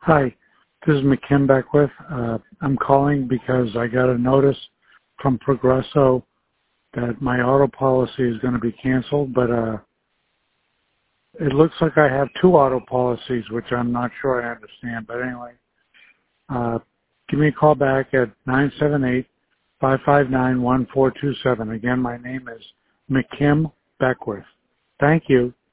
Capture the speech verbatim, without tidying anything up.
Hi, this is McKim Beckwith. Uh, I'm calling because I got a notice from Progresso that my auto policy is going to be canceled, but uh, it looks like I have two auto policies, which I'm not sure I understand. But anyway, uh, give me a call back at nine seven eight, five five nine, one four two seven. Again, my name is McKim Beckwith. Thank you.